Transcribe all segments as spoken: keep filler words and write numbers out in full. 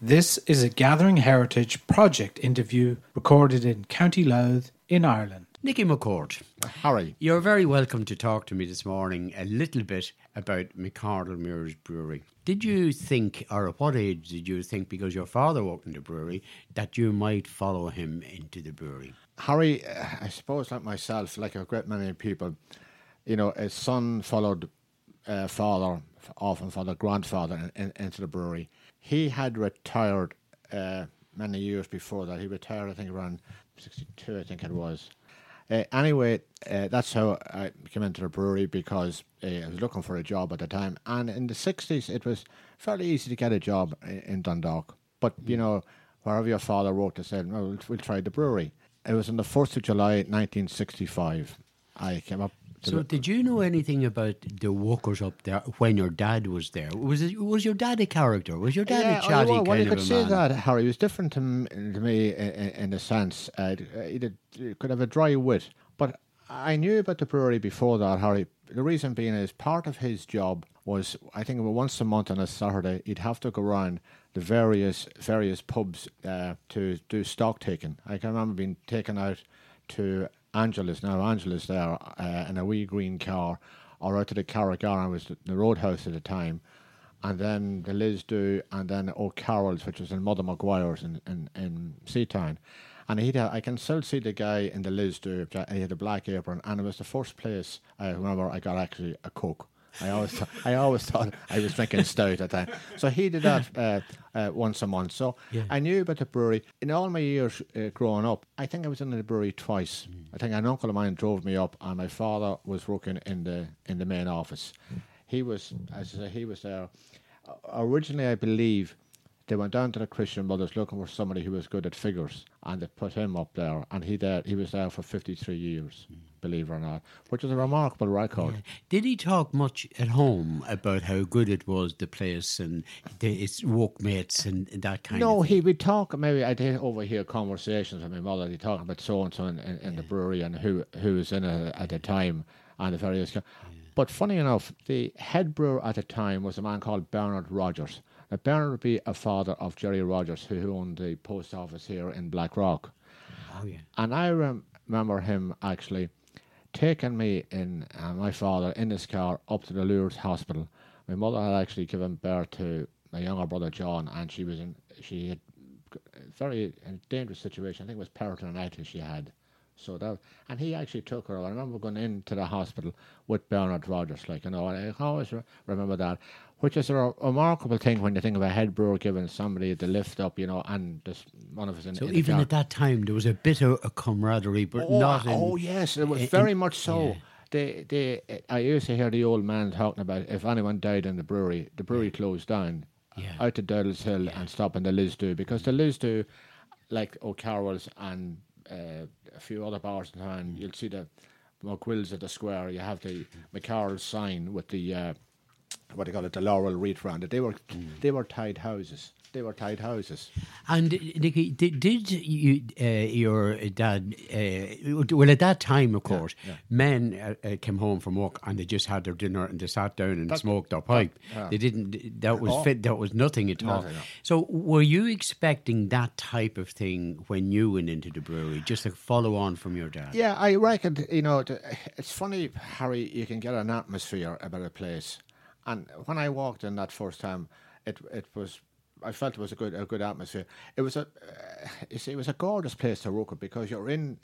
This is a Gathering Heritage project interview recorded in County Louth in Ireland. Nicky McCourt. Harry. You're very welcome to talk to me this morning a little bit about McArdle Muirs Brewery. Did you think, or at what age did you think, because your father worked in the brewery, that you might follow him into the brewery? Harry, uh, I suppose like myself, like a great many people, you know, his son followed uh, father, often father, grandfather in, in, into the brewery. He had retired uh, many years before that. He retired, I think, around sixty-two, I think it was. Uh, anyway, uh, that's how I came into the brewery, because uh, I was looking for a job at the time. And in the sixties, it was fairly easy to get a job in, in Dundalk. But, you know, wherever your father worked, they said, well, we'll, we'll try the brewery. It was on the first of July, nineteen sixty-five. I came up. So did you know anything about the workers up there when your dad was there? Was it, was your dad a character? Was your dad yeah, a chatty well, kind well, you of could a say man? that, Harry. He was different to, m- to me in, in a sense. Uh, he, did, he could have a dry wit. But I knew about the brewery before that, Harry. The reason being is part of his job was, I think, once a month on a Saturday, he'd have to go around the various various pubs uh, to do stock taking. I can remember being taken out to Angela's, now Angela's there, uh, in a wee green car, or out to the Carrigaran, was the, the roadhouse at the time, and then the Lisdoo, and then O'Carroll's, which was in Mother Maguire's in, in, in Seatown. And he'd have, I can still see the guy in the Lisdoo, he had a black apron, and it was the first place I remember I got actually a Coke. I always, th- I always thought I was drinking stout at that time. So he did that uh, uh, once a month. So Yeah. I knew about the brewery. In all my years uh, growing up, I think I was in the brewery twice. Mm. I think an uncle of mine drove me up, and my father was working in the in the main office. Mm. He was, as I say, he was there. Uh, originally, I believe they went down to the Christian Brothers looking for somebody who was good at figures, and they put him up there, and he there, he was there for fifty-three years, mm. believe it or not, which is a remarkable record. Yeah. Did he talk much at home about how good it was, the place, and the, its workmates and that kind no, of thing? he would talk, maybe I did overhear conversations with my mother, he'd talk about so-and-so in, in, in yeah. the brewery and who who was in it at the time, and the various... Yeah. But funny enough, the head brewer at the time was a man called Bernard Rogers. Now, Bernard would be a father of Jerry Rogers, who owned the post office here in Blackrock. Oh, yeah. And I rem- remember him actually taking me in, uh, my father, in his car up to the Lourdes Hospital. My mother had actually given birth to my younger brother John, and she was in, she had a very a dangerous situation. I think it was peritonitis she had. So that, and he actually took her. I remember going into the hospital with Bernard Rogers, like, you know, and I always re- remember that, which is a re- remarkable thing when you think of a head brewer giving somebody the lift up, you know, and just one of us in. So in even the at that time, there was a bit of a camaraderie, but oh, not in... Oh, yes, it was in, very much so. Yeah. They, they, I used to hear the old man talking about if anyone died in the brewery, the brewery yeah. closed down, yeah. out to Durdles Hill yeah. and stop in the Lisdoo, because the Lisdoo, like O'Carroll's and uh, a few other bars in town, mm. you'll see the McQuills at the square, you have the McCarroll sign with the, uh, what do you call it, the laurel wreath around it. They were, mm. they were tied houses. They were tied houses. And Nicky, did, did you, uh, your dad? Uh, well, at that time, of course, yeah, yeah. men uh, uh, came home from work and they just had their dinner and they sat down and that, smoked their pipe. That, yeah. They didn't. That was oh. fit. That was nothing at all. Nothing, no. So, were you expecting that type of thing when you went into the brewery, just to follow on from your dad? Yeah, I reckon. You know, it's funny, Harry. You can get an atmosphere about a place, and when I walked in that first time, it it was. I felt it was a good a good atmosphere. It was a uh, you see, it was a gorgeous place to work at, because you're in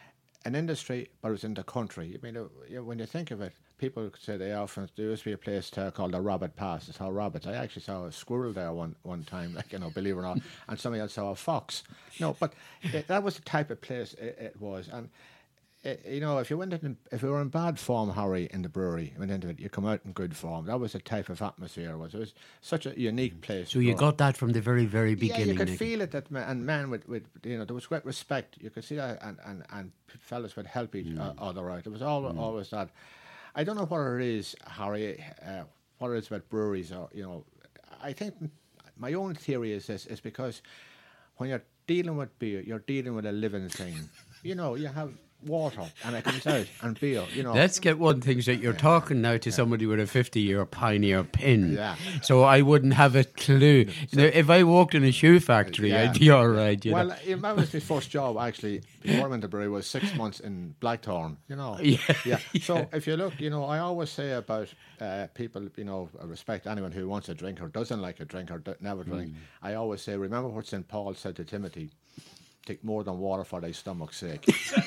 an industry, but it was in the country. I mean, uh, you know, when you think of it, people say they often there used to be a place to, called the Rabbit Pass. It's how rabbits. I actually saw a squirrel there one one time, like, you know, believe it or not, and somebody else saw a fox. No, but it, that was the type of place it, it was, and. It, you know, if you went in, if you were in bad form, Harry, in the brewery, went into it, you come out in good form. That was the type of atmosphere it was. It was such a unique place. So you got that from the very, very beginning. Yeah, you could Nick. feel it, that man, and men with, with, you know, there was great respect. You could see that, and, and, and fellas would help each mm. other out. It was all, mm. always that. I don't know what it is, Harry, uh, what it is about breweries, or, you know, I think my own theory is this, is because when you're dealing with beer, you're dealing with a living thing. You know, you have water and it comes out and beer, you know. Let's get one thing that you're talking now to somebody with a fifty-year Pioneer pin. Yeah. So I wouldn't have a clue. You know, if I walked in a shoe factory, Yeah. I'd be all right. You Well, know? uh, that was my first job, actually, before I went to Bury, was six months in Blackthorn, you know. Yeah. Yeah. So if you look, you know, I always say about uh, people, you know, I respect anyone who wants a drink or doesn't like a drink or do- never drink. I always say, remember what Saint Paul said to Timothy, take more than water for thy stomach's sake.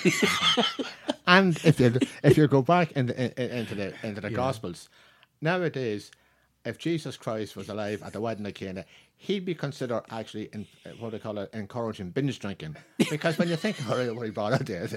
And if you if you go back in the, in, into the into the Gospels, nowadays, if Jesus Christ was alive at the wedding of Cana, he'd be considered actually in uh, what they call it, encouraging binge drinking, because when you think about it, what he brought out there,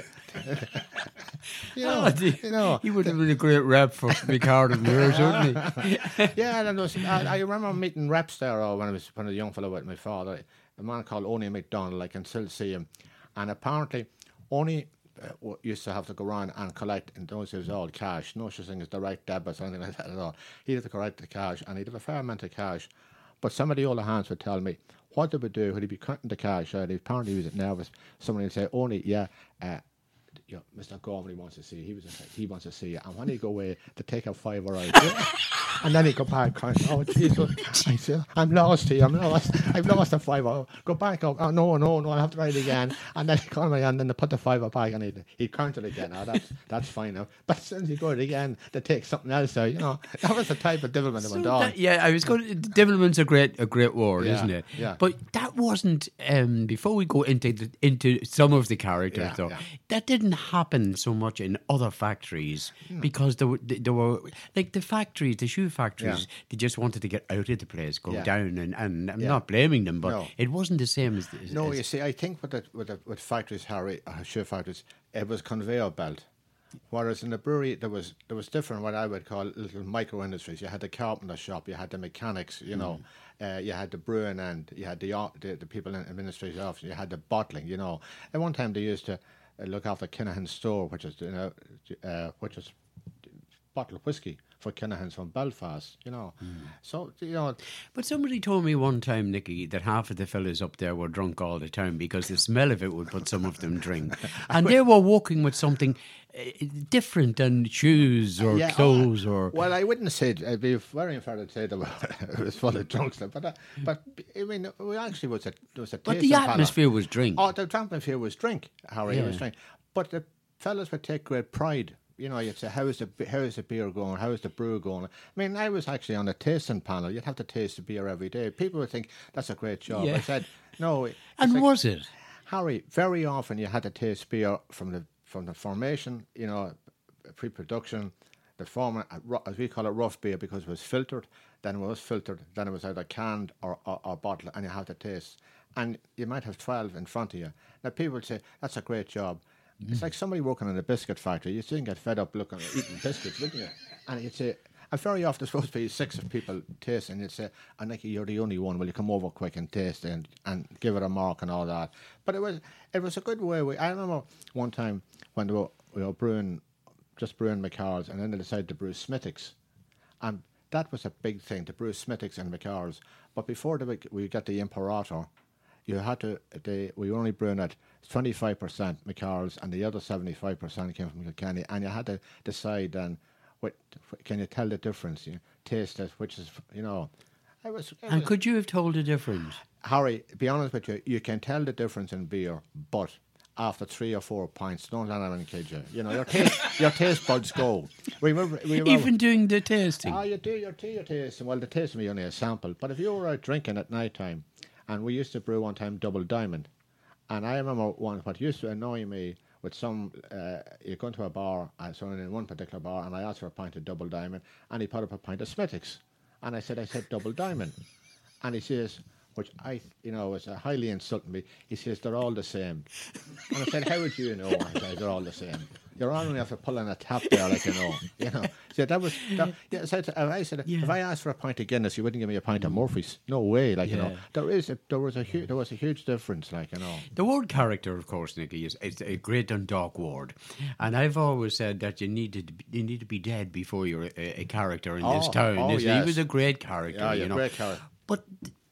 you know, Oh, the- you know, he would have been a great rep for McCard and Moores, wouldn't he? yeah, and there was, I, I remember meeting reps there uh, when I was when I was a young fellow with my father, a man called Oney McDonald. I can still see him, and apparently Oney uh, w- used to have to go around and collect, in those days all cash, no such thing as direct debits or anything like that at all. He'd have to collect the cash, and he'd have a fair amount of cash. But some of the older hands would tell me what they would do when he'd be counting the cash out. Apparently he was nervous. Somebody would say, Oney, yeah, uh, you know, Mister Gormley wants to see you. He was a, he wants to see you. And when he go away, to take a fiver out. And then he go back crying, oh Jesus, I said, I'm lost here, I'm lost. I've lost a fiver. Go back up. Oh no, no, no, I'll have to write it again. And then he called me and then they put the fiver back and he'd, he'd count it again. Oh, that's that's fine now. But as soon as you go it again, they take something else out, you know. That was the type of devilment that So went on. that- yeah, I was going. to... Devilment's a great, a great word, Yeah, isn't it? yeah. But that wasn't. Um, before we go into the, into some of the characters, Yeah, though, yeah. that didn't happen so much in other factories because there were, there were like the factories, the shoe factories. Yeah. They just wanted to get out of the place, go Yeah. down, and, and I'm Yeah. not blaming them, but No. it wasn't the same as. as No, as- you see, I think with the, with the, with factories, Harry, uh, shoe factories, it was conveyor belt. Whereas in the brewery, there was there was different, what I would call little micro industries. You had the carpenter shop, you had the mechanics, you know, uh, you had the brewing end, you had the o- the, the people in administrative office, you had the bottling, you know. At one time, they used to uh, look after Kinahan's store, which is you know, uh, which is bottled whiskey for Kinahan's from Belfast, you know. So you know, But somebody told me one time, Nicky, that half of the fellas up there were drunk all the time because the smell of it would put some of them drink. And they were walking with something uh, different than shoes or Yeah, clothes oh, or... Well, I wouldn't say it. I'd be very unfair to say that it was full of drunks, but uh, but I mean, it actually was a there was a. But tasting the panel. atmosphere was drink. Oh, the atmosphere was drink, Harry. It was Yeah. drink. But the fellas would take great pride. You know, you'd say, "How is the how is the beer going? How is the brew going?" I mean, I was actually on a tasting panel. You'd have to taste the beer every day. People would think that's a great job. Yeah. I said, "No." it's And like- was it? Harry, very often you had to taste beer from the from the formation, you know, pre-production, the form, as we call it, rough beer, because it was filtered. Then it was filtered. Then it was either canned or, or, or bottled, and you have to taste. And you might have twelve in front of you. Now people would say, "That's a great job." Mm. It's like somebody working in a biscuit factory. You didn't get fed up looking at eating biscuits, wouldn't you? And you'd say, and very often there's supposed to be six of people tasting, and you'd say, "I think you're the only one. Will you come over quick and taste it and, and give it a mark and all that?" But it was it was a good way. We, I remember one time when they were, we were brewing, just brewing McCarls, and then they decided to brew Smithwick's, and that was a big thing to brew Smithwick's and McCarls. But before the, we got the Imperator, you had to. They, we were only brewing at twenty-five percent McCarls, and the other seventy-five percent came from Kilkenny, and you had to decide then. What can you tell the difference? You taste it, which is you know, I was. I And was could you have told the difference? Harry, be honest with you, you can tell the difference in beer, but after three or four pints, don't let anyone kid you. You know your taste, your taste buds go. We were, we were, Even doing the tasting? Ah, you do your tea, your tasting. Well, the tasting was only a sample, but if you were out drinking at night time, and we used to brew one time Double Diamond, and I remember one what used to annoy me. With some, uh, you go into a bar, uh, so in one particular bar, and I asked for a pint of Double Diamond, and he put up a pint of Smithwick's, and I said, I said Double Diamond, and he says, which I, you know, was uh, highly insulting me. He says they're all the same, and I said, how would you know? I said, they're all the same. You're only after pulling a tap there, like you know, you know. So that was, that, yeah. So I said, Yeah. if I asked for a pint of Guinness, you wouldn't give me a pint of Murphy's. No way, like you know. Yeah. There is, a, there was a huge, there was a huge difference, like you know. The word character, of course, Nicky, is, is a great Dundalk word, and I've always said that you need to be, you need to be dead before you're a, a character in this Oh, town. oh, Isn't he? yes. He was a great character. Yeah, you yeah, know? great character. But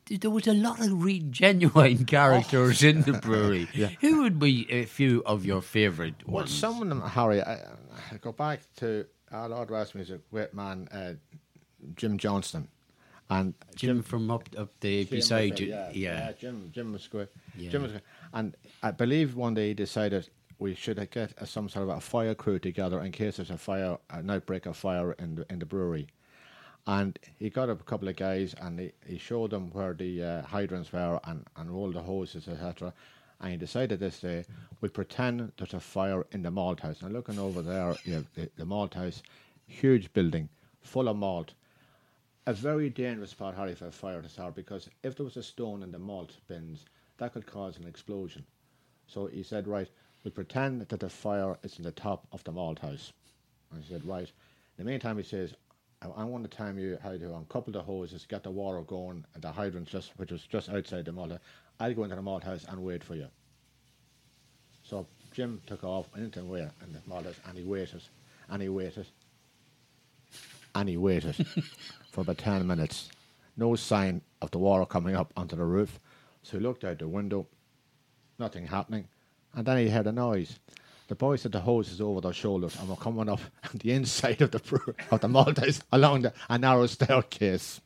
there was a lot of really genuine characters in the brewery. Yeah. Who would be a few of your favourite Well, ones? some of them, Harry, I, I go back to our Lord Rasmus, is a great man, uh, Jim Johnston. And Jim, from up up the Jim beside was you, there, yeah. yeah. Jim, Jim was great. Yeah. Jim was great. And I believe one day he decided we should get a, some sort of a fire crew together in case there's a fire, an outbreak of fire in the in the brewery. And he got a couple of guys and he, he showed them where the uh, hydrants were and, and all the hoses, et cetera. And he decided this day, we'll pretend there's a fire in the malt house. Now looking over there, you know, the, the malt house, huge building, full of malt. A very dangerous spot, Harry, for a fire to start, because if there was a stone in the malt bins, that could cause an explosion. So he said, right, we'll pretend that the fire is in the top of the malt house. And he said, right. In the meantime, he says, I want to tell you how to uncouple the hoses, get the water going, and the hydrant, just which was just outside the malt house. I'll go into the malt house and wait for you. So Jim took off, went into where in the malt house, and he waited, and he waited, and he waited for about ten minutes. No sign of the water coming up onto the roof. So he looked out the window, nothing happening, and then he heard a noise. The boys had the hoses over their shoulders and were coming up the inside of the brew- of the malt house along the, a narrow staircase.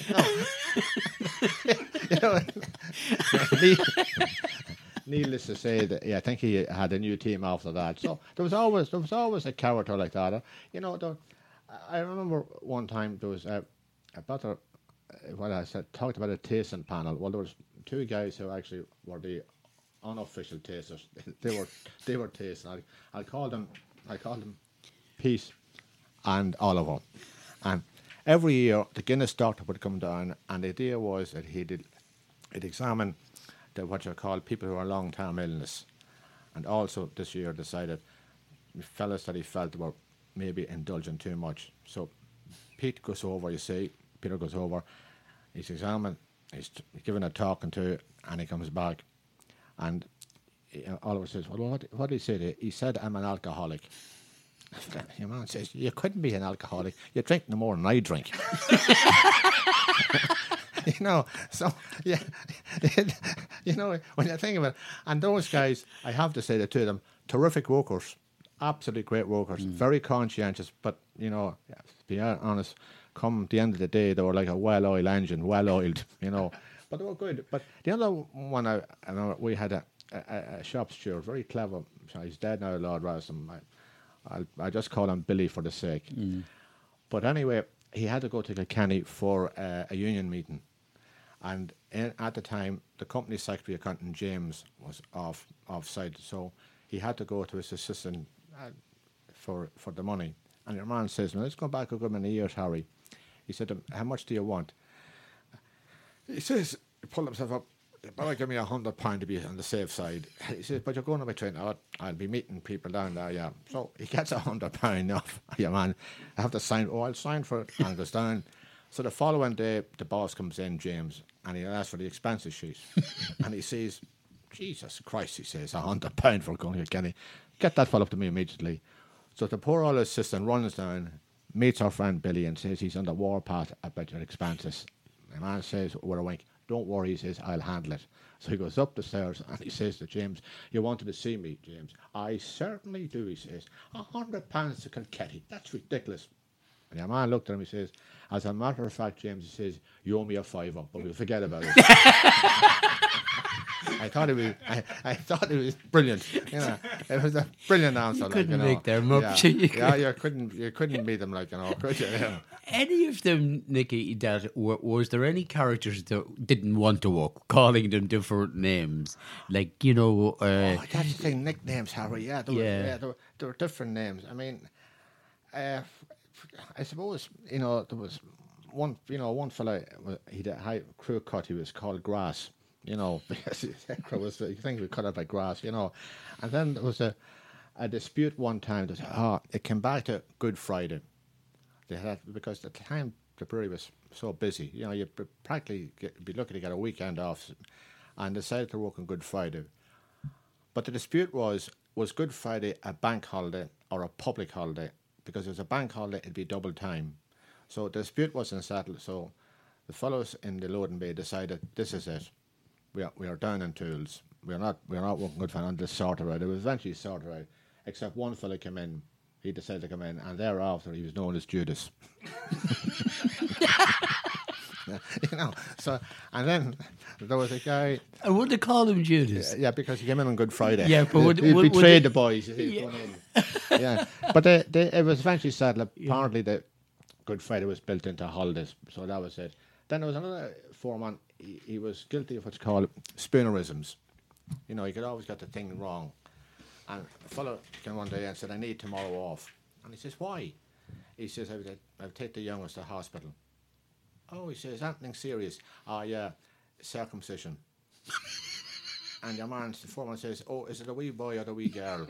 You know, needless to say that yeah, I think he had a new team after that. So there was always there was always a character like that. You know, there, I remember one time there was a about a what I said talked about a tasting panel. Well, there was two guys who actually were the unofficial tasters. They were they were tasting. I I called them I called them Pete and Oliver. And every year the Guinness doctor would come down, and the idea was that he did he'd examine the what you call people who are long term illness. And also this year decided fellas that he felt were maybe indulging too much. So Pete goes over, you see, Peter goes over, he's examined, he's given a talking to, and he comes back. And uh, Oliver says, well, what, what did he say to you? He said, I'm an alcoholic. Your man says, you couldn't be an alcoholic. You drink no more than I drink. You know, so, yeah, you know, when you think about it, and those guys, I have to say that to them, terrific workers, absolutely great workers, mm. very conscientious, but, you know, to be honest, come the end of the day, they were like a well-oiled engine, well-oiled, you know. But they were good. But the other one, I, I know we had a, a, a shop steward, very clever. He's dead now, Lord Ralston. I, I'll, I just call him Billy for the sake. Mm. But anyway, he had to go to Kilkenny for uh, a union meeting. And in, at the time, the company secretary accountant, James, was off offside. So he had to go to his assistant uh, for, for the money. And your man says, well, let's go back a good many years, Harry. He said, how much do you want? He says, he pulled himself up, better give me a hundred pound to be on the safe side. He says, but you're going to be train. I'll, I'll be meeting people down there, yeah. So he gets a hundred pound off. Yeah, man, I have to sign. Oh, I'll sign for it. And goes down. So the following day, the boss comes in, James, and he asks for the expenses sheet. And he says, Jesus Christ, he says, a hundred pound for going to Kenny. Get that fellow up to me immediately. So the poor old assistant runs down, meets our friend Billy, and says he's on the warpath about your expenses. The man says, with a wink, don't worry, he says, I'll handle it. So he goes up the stairs and he says to James, you wanted to see me, James? I certainly do, he says. A hundred pounds to Kilkenny, that's ridiculous. And the man looked at him, he says, as a matter of fact, James, he says, you owe me a fiver, but we'll forget about it. I thought it was, I, I thought it was brilliant. You know, it was a brilliant answer. You couldn't like, you know. make them up. Yeah, you, yeah, you couldn't, you couldn't beat them, like, you know, could you? Yeah. Any of them, Nicky, that w- was there any characters that didn't want to work, calling them different names, like you know? Uh, oh, that's the thing, nicknames, Harry. Yeah, there were, yeah. yeah, there were, there were different names. I mean, uh, I suppose you know there was one, you know, one fella. He had a high crew cut. He was called Grass. You know, because his hair was, you think we cut it by grass, you know. And then there was a, a dispute one time that, oh, it came back to Good Friday. They had, because at the time the brewery was so busy, you know, you'd practically get, be lucky to get a weekend off, and decided to work on Good Friday. But the dispute was, was Good Friday a bank holiday or a public holiday? Because if it was a bank holiday, it'd be double time. So the dispute wasn't settled, so the fellows in the loading bay decided this is it. We are we are down in tools. We're not we're not working good fun on this sorted out. It was eventually sorted out, except one fellow came in. He decided to come in, and thereafter he was known as Judas. You know, so and then there was a guy. I wouldn't call him Judas. Yeah, because he came in on Good Friday. Yeah, but would, he, would, he would betrayed they, the boys. He yeah. was going in. Yeah, but they, they, it was eventually settled. Apparently, the Good Friday was built into holidays, so that was it. Then there was another foreman. He, he was guilty of what's called spoonerisms. You know, he could always get the thing wrong. And a fellow came one day and said, "I need tomorrow off." And he says, "Why?" He says, "I would, I would take the youngest to hospital." Oh, he says, "Anything serious?" "Oh, yeah, circumcision." And your man, the foreman says, "Oh, is it a wee boy or a wee girl?"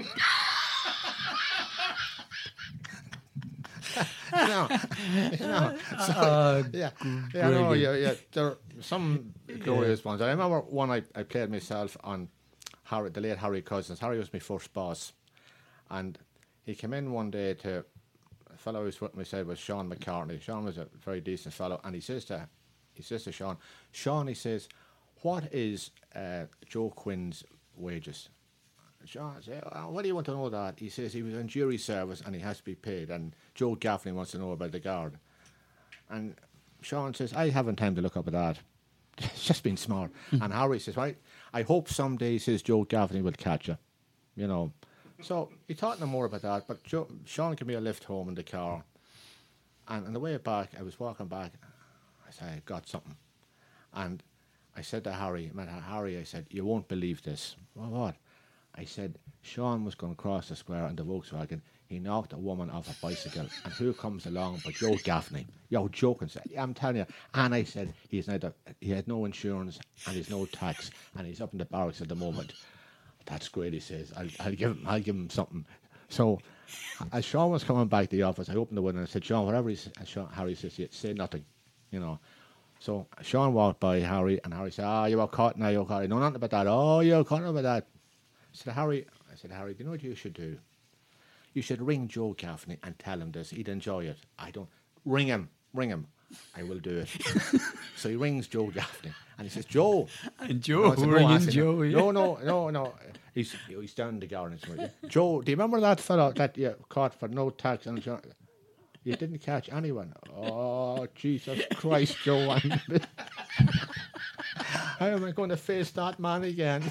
you know, you know. So, Oh, yeah, yeah, no, brilliant. yeah, yeah. There are some glorious ones. I remember one I, I played myself on Harry, the late Harry Cousins. Harry was my first boss, and he came in one day to a fellow who was with me. Said was Sean McCartney. Sean was a very decent fellow, and he says to he says to Sean, Sean, he says, "What is uh, Joe Quinn's wages?" Sean said, oh, "What do you want to know that?" He says he was in jury service and he has to be paid, and Joe Gaffney wants to know about the guard. And Sean says, "I haven't time to look up at that." It's just been smart. And Harry says, "Right, I hope someday," says, "Joe Gaffney will catch you." You know. So he thought no more about that, but Joe, Sean gave me a lift home in the car. And on the way back, I was walking back, I said, "I got something." And I said to Harry, I met Harry, I said, "You won't believe this." "Well, what?" I said, Sean was going to cross the square in the Volkswagen. He knocked a woman off a bicycle. And who comes along but Joe Gaffney? You're joking. Yeah, I'm telling you. And I said, he's neither, he had no insurance and he's no tax. And he's up in the barracks at the moment. "That's great," he says. I'll, I'll, give him, I'll give him something. So as Sean was coming back to the office, I opened the window and I said, "Sean, whatever he said," Sean, Harry says, "say nothing." You know. So Sean walked by Harry and Harry said, "Ah, oh, you were caught now, you're caught." "No, nothing about that." "Oh, you're caught about that." I said, Harry, I said, "Harry, do you know what you should do? You should ring Joe Gaffney and tell him this. He'd enjoy it." "I don't." "Ring him, ring him." "I will do it." So he rings Joe Gaffney and he says, "Joe." And Joe, I said, ringing I said, Joe, yeah. No, no, no, no. He's he's down in the garden. "Joe, do you remember that fellow that you caught for no tax? And you didn't catch anyone?" "Oh, Jesus Christ, Joe. How am I going to face that man again?"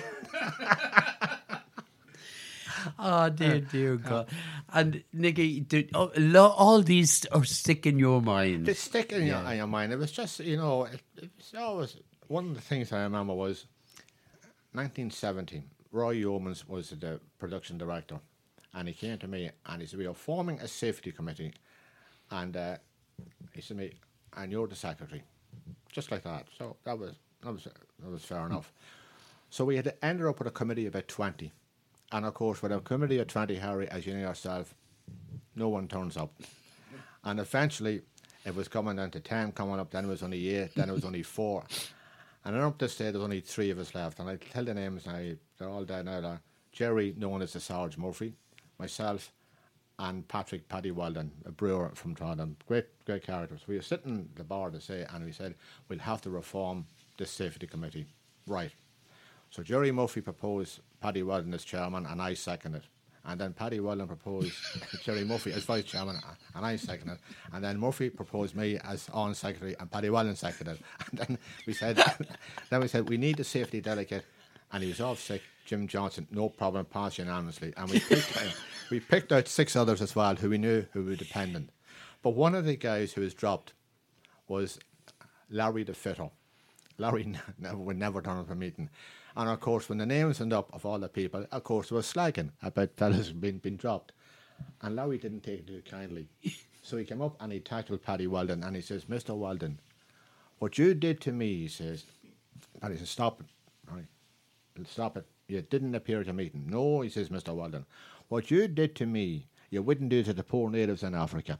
Oh, dear, dear God. And, Nicky, did, oh, lo, all these are stick in your mind. They stick in, Yeah. your, in your mind. It was just, you know, it, it was always, one of the things I remember was nineteen seventy. Roy Yeomans was the production director. And he came to me and he said, "We are forming a safety committee." And uh, he said to me, "And you're the secretary." Just like that. So that was, that was, that was fair enough. So we had ended up with a committee of about twenty. And of course, with a committee of twenty, Harry, as you know yourself, no one turns up. And eventually, it was coming down to ten coming up, then it was only eight, then it was only four. And then up this day, there's only three of us left. And I tell the names, now, they're all dead now. They're Jerry, known as the Sarge Murphy, myself, and Patrick Paddy Weldon, a brewer from Trondheim. Great, great characters. We were sitting at the bar to say, and we said, "We'll have to reform this safety committee." Right. So Jerry Murphy proposed Paddy Weldon as chairman, and I seconded. And then Paddy Weldon proposed Jerry Murphy as vice chairman, and I seconded. And then Murphy proposed me as on secretary, and Paddy Weldon seconded. And then we said, then we said we need a safety delegate, and he was off sick. Jim Johnson, no problem, passed unanimously. And we picked, uh, we picked out six others as well who we knew who were dependent. But one of the guys who was dropped was Larry the Fitter. Larry never, would never turn up a meeting. And of course, when the names went up of all the people, of course, there was slagging about fellas being, being dropped. And Larry didn't take it too kindly. So he came up and he tackled Paddy Weldon and he says, "Mister Weldon, what you did to me," he says, Paddy says, "Stop it. Right. Stop it. You didn't appear at a meeting." "No," he says, "Mister Weldon, what you did to me, you wouldn't do to the poor natives in Africa."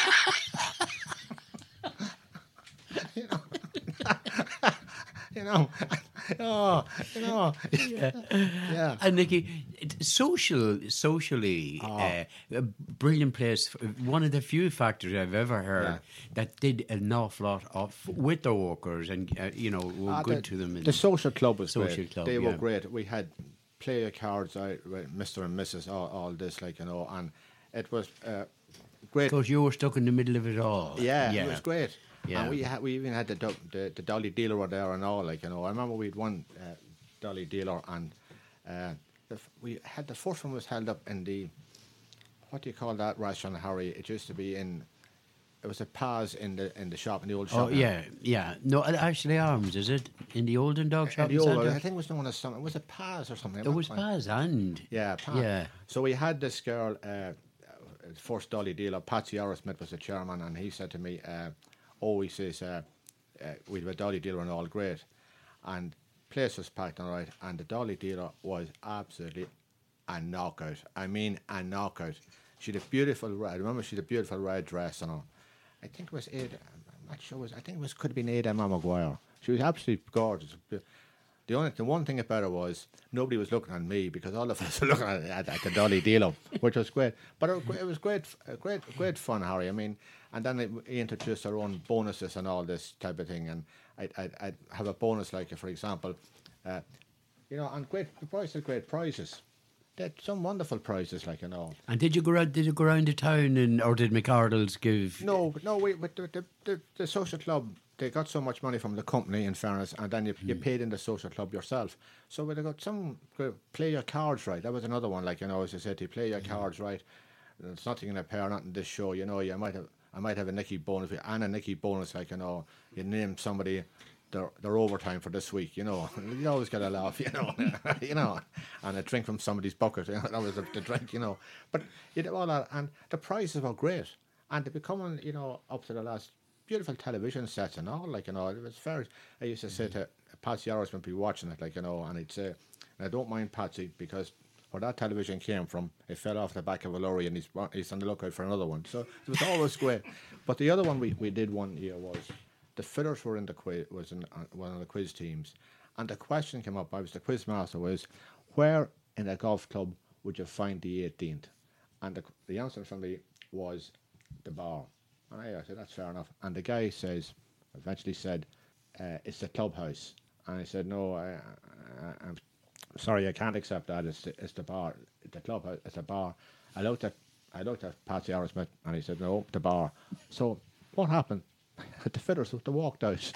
You know, you know, oh, you know, Yeah. yeah. And Nicky, it- social, socially, Oh. uh, a brilliant place. One of the few factories I've ever heard Yeah. that did an awful lot of with the workers and uh, you know were Ah, good the, to them. And The social club was Social great. club, they yeah. were great. We had player cards, I, Mister and Missus, all, all this, like, you know, and it was uh, great. because you were stuck in the middle of it all. Yeah, it was great. Yeah. And we had, we even had the, do- the the dolly dealer were there and all, like, you know. I remember we had one uh, dolly dealer, and uh, the, f- we had the first one was held up in the, what do you call that restaurant, Harry? It used to be in, it was a Paz in the in the shop, in the old shop. Oh yeah, yeah. No, uh, actually, Arms is it in the Olden Dog Uh, Shop? the in old, Santa? I think it was known as something. Was it Paz or something? It was Paz and Yeah, Pat. Yeah. So we had this girl, uh, first dolly dealer, Patsy Arrowsmith was the chairman, and he said to me, uh, oh, he says, uh, uh, we have a dolly dealer and all great. And place was packed all right, and the dolly dealer was absolutely a knockout. I mean, a knockout. She had a beautiful red, I remember she had a beautiful red dress on her. I think it was Ada, I'm not sure, it was, I think it was, could have been Ada Maguire. She was absolutely gorgeous. The only, the one thing about her was nobody was looking at me because all of us were looking at, at, at the dolly dealer, which was great. But it, it was great, uh, great, great fun, Harry. I mean, and then it, he introduced our own bonuses and all this type of thing. And I'd, I'd, I'd have a bonus like, for example, uh, you know, and great, the price of great prizes. They had some wonderful prizes, like, you know. And did you go around? Did you go around the town, and or did McArdle's give? No, no, we, but the, the, the, the social club, they got so much money from the company, in fairness, and then you, you paid in the social club yourself. So they got some, play your cards right. That was another one, like, you know, as I said, you play your cards right. There's nothing in a pair, not in this show, you know, you might have, I might have a Nicky bonus, and a Nicky bonus, like, you know, you name somebody, their, their overtime for this week, you know. You always get a laugh, you know, you know, and a drink from somebody's bucket, you know, that was the, the drink, you know. But you know, all that, and the prices were great. And they're becoming, you know, up to the last beautiful television sets and all, like, you know, it was fair. I used to say to Patsy Arrows would be watching it, like, you know, and he'd say, and I don't mind Patsy because where that television came from, it fell off the back of a lorry and he's he's on the lookout for another one. So it was always great. But the other one we, we did one year was the fitters were in the quiz, was in uh, one of the quiz teams, and the question came up. I was the quiz master. Was where in a golf club would you find the eighteenth? And the the answer from me was the bar. And I said, that's fair enough. And the guy says, eventually said, uh, it's the clubhouse. And I said, no, I, I, I'm sorry, I can't accept that. It's the, it's the bar, the clubhouse, it's a bar. I looked at, I looked at Patsy Arrowsmith, and he said, no, the bar. So what happened? The fitters, they walked out.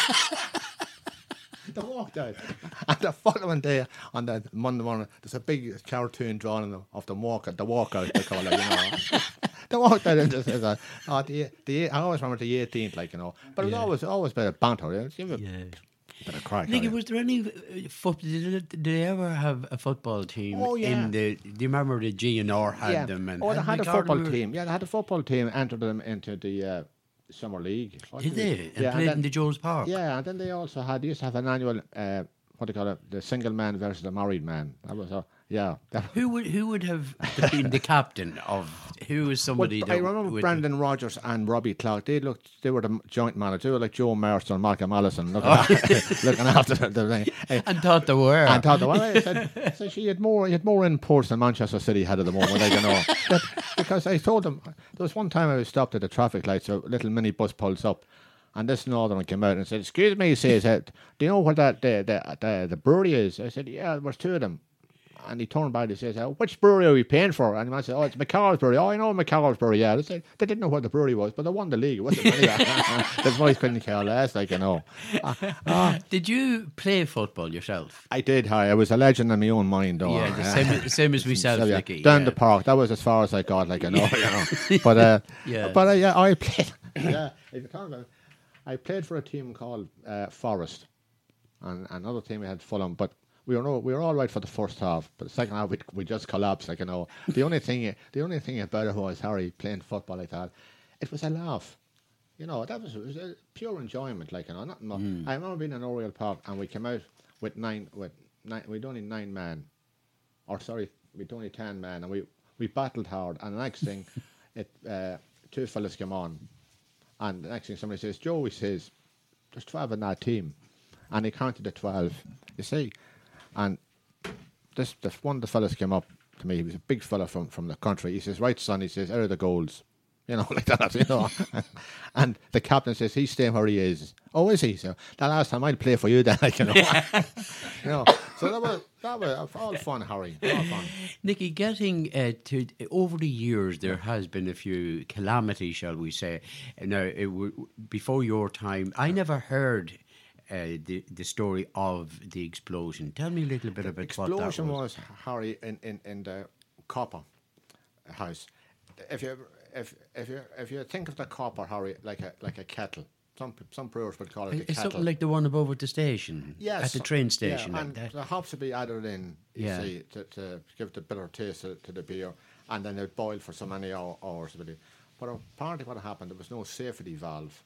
They walked out. And the following day, on the Monday morning, there's a big cartoon drawing of the walk, the walkout, they call it, you know. They walked out and just said, oh, the, the, I always remember the eighteenth, like, you know. But it was Yeah. always always a bit of banter. You know? Give it Yeah. a bit of crack. Nicky, on it. was there any uh, foot? Did, did they ever have a football team? Oh, yeah. In the, do you remember the G N R had yeah. them? And oh, they had a McArdle football were- team. Yeah, they had a football team, entered them into the uh, summer league. What Did was they? it? And Yeah, played then- in the Jones Park. Yeah, and then they also had, they used to have an annual, uh, what do you call it, the single man versus the married man. That was a, yeah. That, Who would who would have been the captain of? Who was somebody well, that I remember would- Brandon Rogers and Robbie Clark. They looked, they were the joint managers. They were like Joe Marston and Malcolm Allison looking, Oh. after, looking after the, the thing. Eh, and thought they were. And thought, well, I said, so she had more, he had more imports than Manchester City had at the moment, like, you know. But, because I told them, there was one time I was stopped at the traffic lights, so a little mini bus pulls up, and this northern came out and said, excuse me, he says, uh, do you know what that, the, the, the, the brewery is? I said, yeah, there's two of them. And he turned back and he says, uh, which brewery are we paying for? And I said, oh, it's McArdle's Brewery. Oh, I know McArdle's Brewery, yeah. They said, they didn't know what the brewery was, but they won the league. It wasn't the boys couldn't care less, like, you know. Uh, uh, Did you play football yourself? I did, Harry. I was a legend in my own mind, though. Yeah, the same, same as myself, So, yeah, Nicky. down yeah. the park. That was as far as I got, like, you know. you know. But uh, Yeah. but uh, yeah, I played. Yeah, if you're talking about, I played for a team called uh, Forest, and another team we had Fulham. But we were no, we were all right for the first half, but the second half we we just collapsed, like, you know. The only thing, the only thing about it was, Harry, playing football like that, it was a laugh. You know, that was, it was a pure enjoyment, like, you know. Nothing more. Mm. I remember being in Oriel Park, and we came out with nine, with nine, we'd only nine men, or sorry, we'd only ten men, and we, we battled hard. And the next thing, it uh, two fellas came on, and the next thing somebody says, Joe, he says, there's twelve in that team. and he counted to twelve. You see, and this, this one of the fellas came up to me. He was a big fella from, from the country. He says, "Right, son," he says, "out of the goals." You know, like that, you know. And the captain says, "He's staying where he is." "Oh, is he?" So that last time I'd play for you then, like, you know. You know. So that was, that was all fun, Harry. All fun. Nicky, getting uh, to over the years, there has been a few calamities, shall we say. Now, it w- before your time, I never heard uh, the the story of the explosion. Tell me a little bit about explosion what that was. was. Harry, in, in, in the copper house. If you if if you if you think of the copper, Harry, like a like a kettle. Some some brewers would call it a It's kettle. something like the one above at the station. Yes, At the train station. Yeah, like and that. the hops would be added in, you Yeah. see, to, to give the bitter taste to, to the beer, and then they'd boil for so many hour, hours. But apparently what happened, there was no safety valve,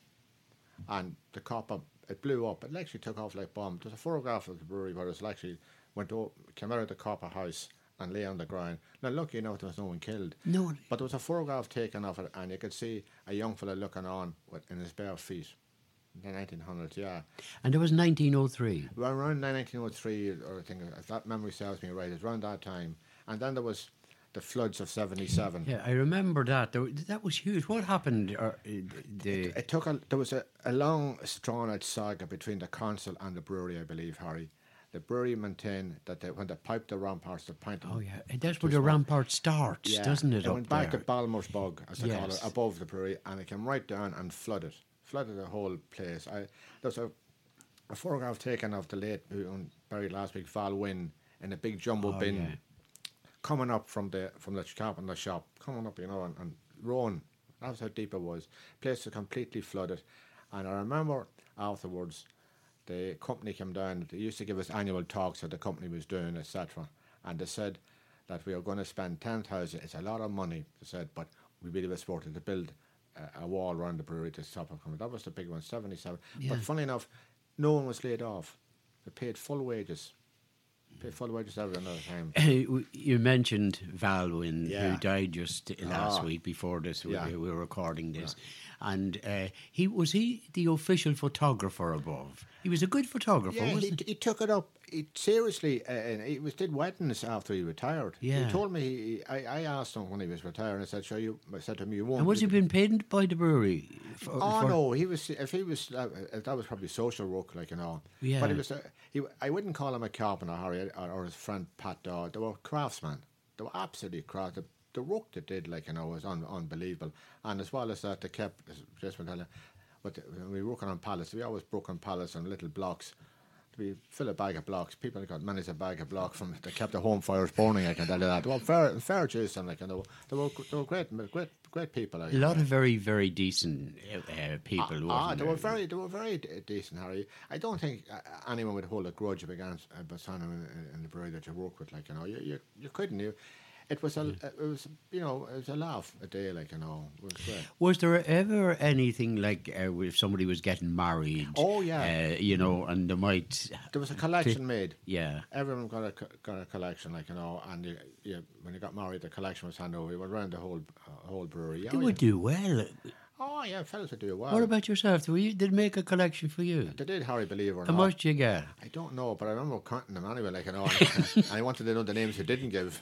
and the copper, it blew up. It actually took off like bomb. There's a photograph of the brewery where it actually went up, came out of the copper house and lay on the ground. Now, lucky enough, there was no one killed. No. But there was a photograph taken of it, and you could see a young fella looking on with, in his bare feet. In the nineteen hundreds, yeah. And it was nineteen oh three. Well, around nineteen oh three, or I think, if that memory serves me right, it's around that time. And then there was the floods of seventy-seven. Yeah, I remember that. There, that was huge. What happened? Uh, the It, it took a, there was a, a long, drawn-out saga between the council and the brewery, I believe, Harry. The brewery maintained that they, when they piped the ramparts, the pint. Oh yeah, that's where the rampart starts, Yeah, doesn't it? It Up went back there? to Balmer's Bog, as they call Yes. it, above the brewery, and it came right down and flooded, flooded the whole place. I, there's a, a photograph taken of the late, who buried last week, Val Wynne, in a big jumbo Oh, bin, yeah. coming up from the from the carpenter shop, coming up, you know, and, and rowing. That's how deep it was. Place was completely flooded, and I remember afterwards, the company came down. They used to give us annual talks that the company was doing, et cetera. And they said that we were going to spend ten thousand. It's a lot of money, they said, but we really were supported to build a, a wall around the brewery to stop it coming. That was the big one, seventy-seven. Yeah. But funny enough, no one was laid off. They paid full wages. Paid full wages every another time. You mentioned Val Wynne, Yeah. who died just last Ah. week before this. We, Yeah. we were recording this, and uh, he was he the official photographer above. He was a good photographer, Yeah, he, wasn't he? he took it up. He seriously, uh, and he was did weddings after he retired. Yeah. He told me. He, I, I asked him when he was retiring. I said, "Sure, you." I said to him, "You won't." And was he be- been paid by the brewery? For, Oh for- no, he was. If he was, uh, that was probably social work, like, you know. Yeah. But he was. Uh, he. I wouldn't call him a carpenter, Harry, or, or his friend Pat Dodd. They were craftsmen. They were absolutely craft. The, the work they did, like, you know, was un, unbelievable. And as well as that, they kept. Just when but the, when we were working on pallets, we always broke on pallets and little blocks. We fill a bag of blocks. People got many a bag of blocks from. They kept the home fires burning. I can tell you that. They were fair, fair juice, and like, you know, they were they were great, great, great people. Like, A lot of very, very decent uh, people. Ah, wasn't ah, they there? were very, they were very d- decent, Harry. I don't think uh, anyone would hold a grudge against uh, someone in, in the brewery that you work with. Like, you know, you you, you couldn't. You, it was a, it was, you know, it was a laugh a day. Like, you know, it was great. Was there ever anything like uh, if somebody was getting married? Oh, yeah. uh, you know, and they might. There was a collection made. Yeah. Everyone got a co- got a collection, like, you know, and you, you, when you got married, the collection was handed over. You went around the whole uh, whole brewery. They Oh, would yeah. do well. Oh yeah, fellas would do well. What about yourself? Were you, did they make a collection for you? They did, Harry, believe it or How not. much did you get? I don't know, but I remember counting them anyway, like, you know, and I wanted to know the names who didn't give.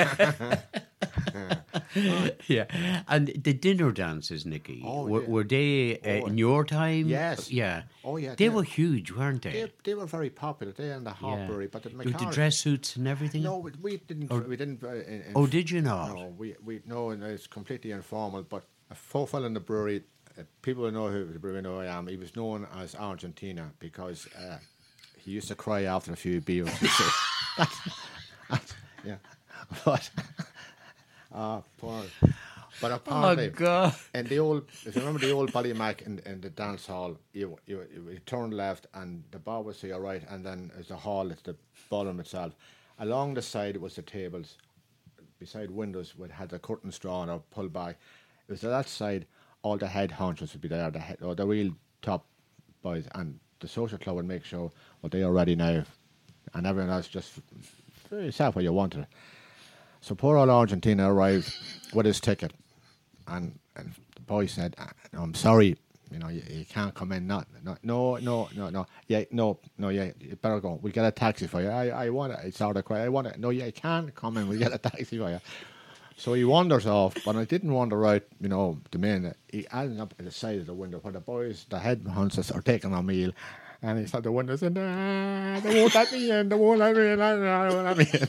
Yeah. And the dinner dances, Nicky, Oh, were, yeah. were they uh, Oh, in your time? yes. Yeah. Oh, yeah, They they- were huge, weren't they? They, they were very popular. They and the Hop Yeah. Brewery, but the With the McCarthy- dress suits and everything? No, we, we didn't. we didn't. Uh, in, in, Oh, did you not? No, we we no. and It's completely informal. But a profile in the brewery. Uh, people who know who the brewery know who I am. He was known as Argentina because uh, he used to cry after a few beers. You see. Yeah, but uh, poor. But apparently, Oh, God. and the old, if you remember the old Ballymac in, in the dance hall, you, you you turn left and the bar was to your right, and then there's the hall, it's the ballroom itself. Along the side was the tables, beside windows, which had the curtains drawn or pulled back. It was to that side, all the head honchos would be there, the head, or the real top boys, and the social club would make sure, well, they are ready now, and everyone else just very yourself where you wanted it. So poor old Argentina arrived with his ticket, and, and the boy said, "I'm sorry, you know, you, you can't come in. Not, no, no, no, no, no. Yeah, no, no. Yeah, you better go. We'll get a taxi for you. I, I want it. It's out of quiet. I want it. No, yeah, you can't come in. We'll get a taxi for you. So he wanders off, but I didn't wander out, you know, the main. He ended up at the side of the window where the boys, the head hunters, are taking a meal. And he's at the window saying, ah, they won't let me in, they won't let me in, they won't let me in.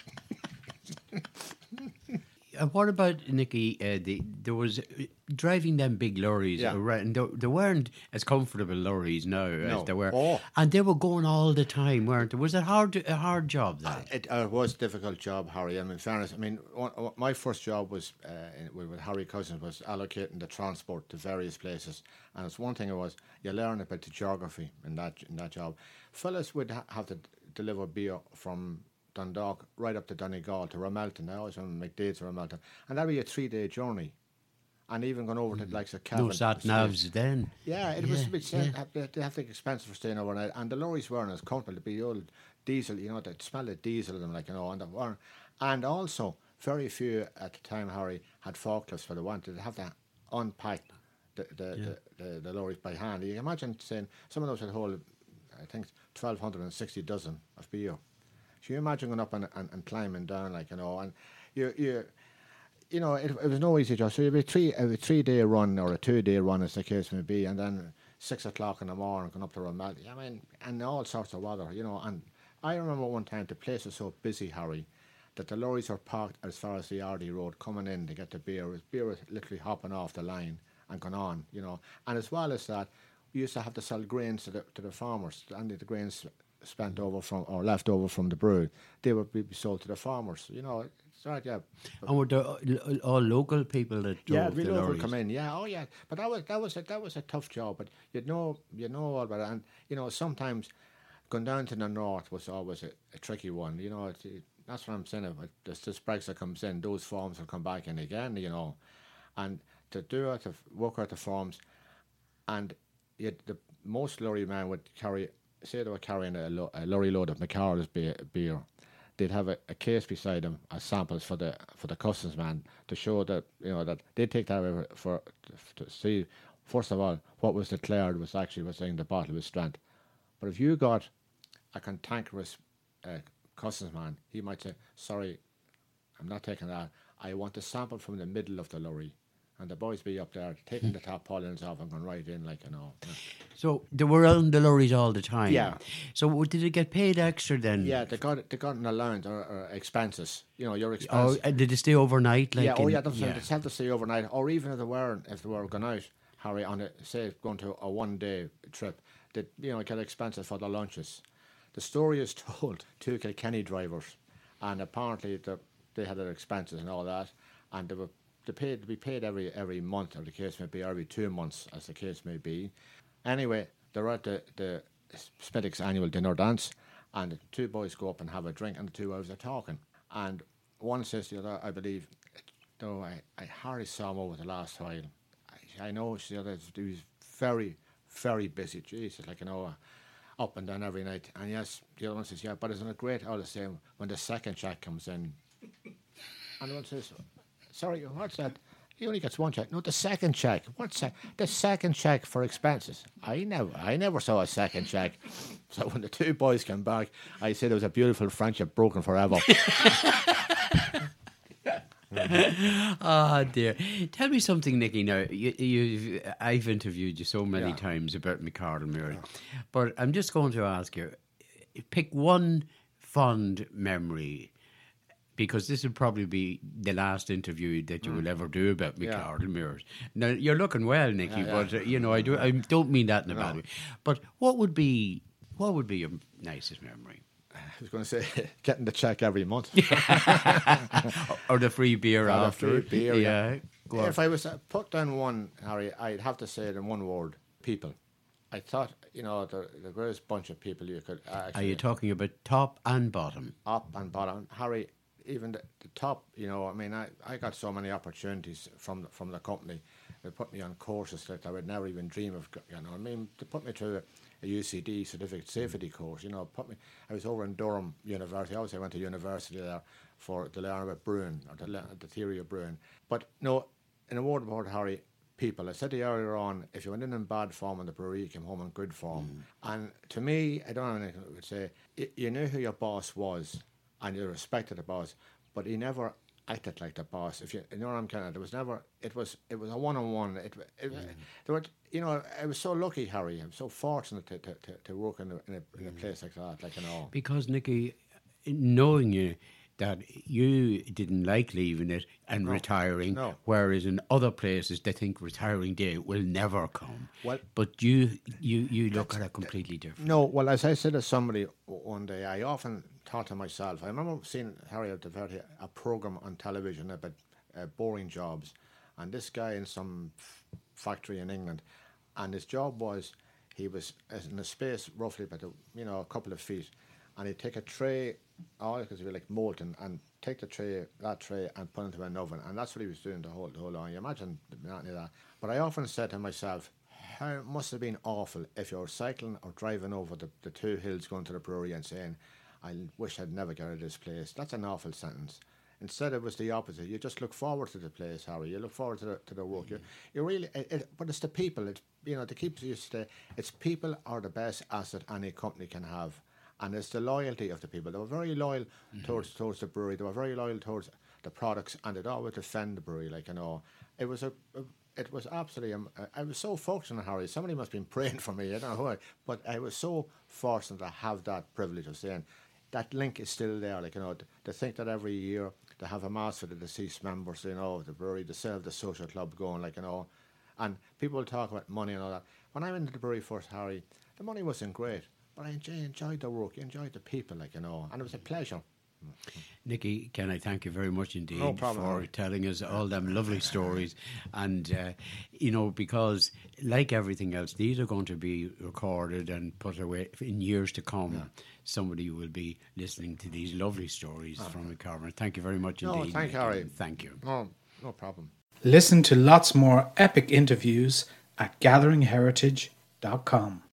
Uh, what about, Nicky, uh, the, there was uh, driving them big lorries Yeah. around, and they, they weren't as comfortable lorries now No. as they were. Oh. And they were going all the time, weren't they? Was it hard, a hard job, that? It uh, was a difficult job, Harry. I mean, in fairness, I mean, one, one- my first job was uh, in, with, with Harry Cousins was allocating the transport to various places, and it's one thing it was you learn about the geography in that in that job. Fellas would ha- have to d- deliver beer from Dundalk right up to Donegal to Ramelton. I always remember McDade's to Ramelton, and that'd be a three day journey, and even going over to the likes of Cavan. No sat navs then. Yeah, it Yeah, was a bit yeah. yeah. they, they have to expensive for staying overnight, and the lorries weren't as comfortable. The old diesel, you know, the smell of diesel in them, like you know, and they weren't. And also, very few at the time, Harry, had forklifts for the wanted. They have to unpack the the, Yeah. the, the the lorries by hand. You can imagine saying some of those would hold, I think, twelve hundred and sixty dozen of beer. So you imagine going up and, and, and climbing down, like you know, and you you. You know, it, it was no easy job. So it'd be a three, a three day run or a two day run, as the case may be, and then six o'clock in the morning going up to Ramelton. I mean, and all sorts of weather, you know. And I remember one time the place was so busy, Harry, that the lorries were parked as far as the Ardee Road coming in to get the beer. Beer was literally hopping off the line and going on, you know. And as well as that, we used to have to sell grains to the to the farmers, and the grains spent over from or left over from the brew, they would be sold to the farmers. You know, it's right, yeah. And were there all- all local people that drove Yeah, the we would lorries? come in. Yeah, oh yeah. But that was that was a, that was a tough job. But you know, you know all about it. And you know, sometimes going down to the north was always a, a tricky one. You know, it, it, that's what I'm saying. About this, this Brexit comes in, those farms will come back in again. You know, and to do it, to work out the farms, and yet the most lorry man would carry. Say they were carrying a, lo- a lorry load of McCarroll's beer, beer. They'd have a, a case beside them as samples for the for the customs man to show that you know that they'd take that over for to see first of all what was declared was actually was saying the bottle was strength. But if you got a cantankerous uh, customs man, he might say, "Sorry, I'm not taking that. I want a sample from the middle of the lorry." And the boys be up there taking the tarpaulins off and going right in, like you know. So they were on the lorries all the time. Yeah. So w- did they get paid extra then? Yeah, they got they got an allowance or, or expenses. You know, your Oh, expenses. uh, did they stay overnight? Like yeah, oh in- yeah, that's yeah. They have to stay overnight, or even if they weren't, if they were going out, Harry, on a say going to a one day trip, they you know get expenses for their lunches. The story is told two Kilkenny drivers, and apparently the, they had their expenses and all that, and they were they paid to be paid every every month, or the case may be, or every two months, as the case may be. Anyway, they're at the the Smithwick's annual dinner dance, and the two boys go up and have a drink, and the two wives are talking, and one says to the other, I believe, though I, I hardly saw him over the last while. I, I know she the other he was very, very busy. Jesus, like you know, uh, up and down every night. And yes, the other one says, yeah, but isn't it great all the same when the second check comes in? And the one says, sorry, what's that? He only gets one check. No, the second check. What's that? The second check for expenses. I never, I never saw a second check. So when the two boys came back, I said it was a beautiful friendship broken forever. Ah, dear. Tell me something, Nicky. Now, you, you, I've interviewed you so many Yeah. times about McArdle, but I'm just going to ask you, pick one fond memory, because this will probably be the last interview that you will ever do about Yeah. McArdle Mirrors. Now, you're looking well, Nicky, Yeah, yeah. but uh, you know, I do. I don't mean that in a No. bad way. But what would be, what would be your nicest memory? I was going to say getting the check every month. Or the free beer Or the after? free beer, yeah. Go on. If I was to put down one, Harry, I'd have to say it in one word: people. I thought, you know, the, the greatest bunch of people you could actually... Are you talking about top and bottom? Up and bottom. Harry, even the, the top, you know, I mean, I, I got so many opportunities from the, from the company. They put me on courses that I would never even dream of, you know. I mean, they put me through a, a U C D, Certificate Safety course, you know, put me... I was over in Durham University. Obviously, I went to university there for to learn about brewing, or to learn the theory of brewing. But, no, in a word about Harry, people. I said to you earlier on, if you went in in bad form in the brewery, you came home in good form. Mm. And to me, I don't know anything I would say, you knew who your boss was and you respected the boss, but he never acted like the boss. If you, you know what I'm kind of, there was never, it was it was a one-on-one. It, it, mm. there were, you know, I was so lucky, Harry. I'm so fortunate to to, to, to work in a, in, a, in a place like that, like, you know. Because, Nicky, knowing you, that you didn't like leaving it and no, retiring, no. whereas in other places they think retiring day will never come. Well, but you you, you look at it completely different. No, well, as I said to somebody one day, I often thought to myself, I remember seeing Harry at the very, a program on television about uh, boring jobs, and this guy in some f- factory in England, and his job was, he was in a space roughly about, a, you know, a couple of feet, and he'd take a tray, all because it was like molten, and take the tray, that tray, and put it into an oven, and that's what he was doing the whole the whole long. You imagine not only that. But I often said to myself, how it must have been awful if you're cycling or driving over the, the two hills going to the brewery and saying, I wish I'd never got out of this place. That's an awful sentence. Instead, it was the opposite. You just look forward to the place, Harry. You look forward to the to the work. Mm-hmm. You, you really, it, it, but it's the people. It's, you know, to keep you stay. It's people are the best asset any company can have. And it's the loyalty of the people. They were very loyal mm-hmm. towards towards the brewery. They were very loyal towards the products, and they'd always defend the brewery. Like, you know, it was a, a it was absolutely. Um, I was so fortunate, Harry. Somebody must have been praying for me. I don't know who, I, but I was so fortunate to have that privilege of saying that link is still there. Like, you know, to, to think that every year they have a mass for the deceased members. You know, of the brewery, they still have the social club going. Like, you know, and people will talk about money and all that. When I went to the brewery first, Harry, the money wasn't great. But I enjoy, enjoyed the work, enjoyed the people, like, you know, and it was a pleasure. Nicky, can I thank you very much indeed no problem, for Harry. telling us all them lovely stories. And, uh, you know, because like everything else, these are going to be recorded and put away in years to come. Yeah. Somebody will be listening to these lovely stories oh. from Carmen. Thank you very much no, indeed. Thank you, Harry. Thank you. No, no problem. Listen to lots more epic interviews at gathering heritage dot com.